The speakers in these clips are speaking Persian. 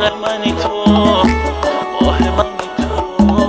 منی تو، ماه منی تو.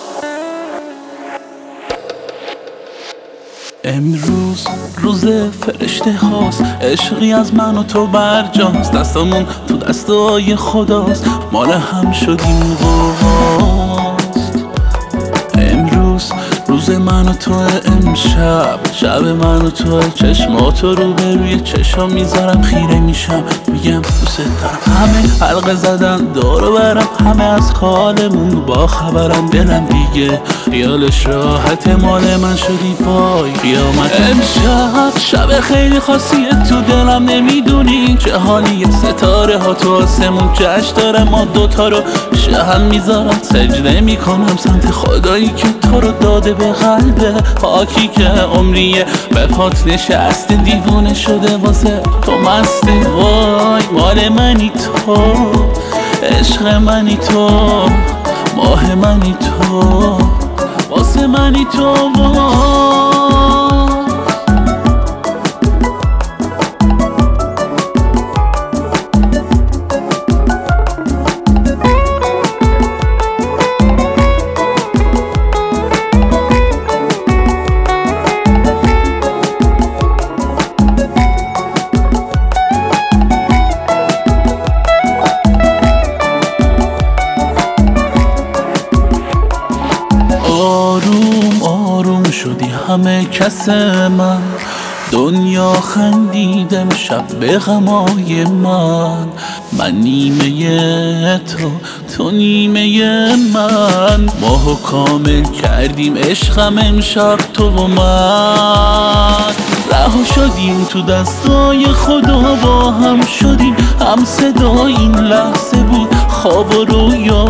امروز روز فرشته هاست، عشقی از من و تو برجاست، دستمون تو دستای خداست، مال هم شدیم قرباست. امروز روز من و تو، امشب شب من و تو، چشماتو رو به روی چشم میذارم، خیره میشم میگم دوست دارم. همه حلقه زدن دور برم، همه از حالمون با خبرن، دلم دیگه خیالش راحت، مال من شدی وای قیامت. امشب شب خیلی خاصیه تو دلم، نمیدونی چه حالیه، ستاره ها تو آسمون جشن داره، ما دوتا رو پیش هم میذارم، سجده میکنم سمت خدایی که تو رو داده به قلبه، پاکی که عمریه به پات نشسته، دیوونه شده واسه تو مسته، وای مال منی تو، عشق منی تو، ماه منی تو، واسه منی تو وای. آروم آروم شدی همه کس من، دنیا خندید امشب به غمای من نیمه تو نیمه من، ماهو کامل کردیم عشقم امشب تو و من، رها شدیم تو دستای خدا با هم شدیم، هم صدا این لحظه بود خواب و رویا،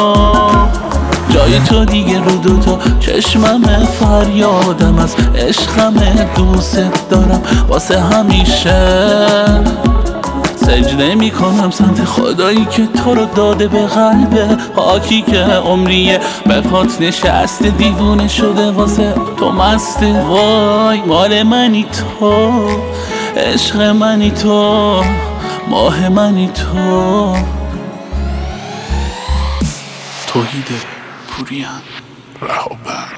جای تو دیگه رو دوتا چشمم فریادم از عشقم، دوست دارم واسه همیشه، سجده میکنم سمت خدایی که تو رو داده به قلبه، پاکی که عمریه به پات نشسته، دیوونه شده واسه تو مسته، وای مال منی تو، عشق منی تو، ماه منی تو. توحید پوریان رهابند.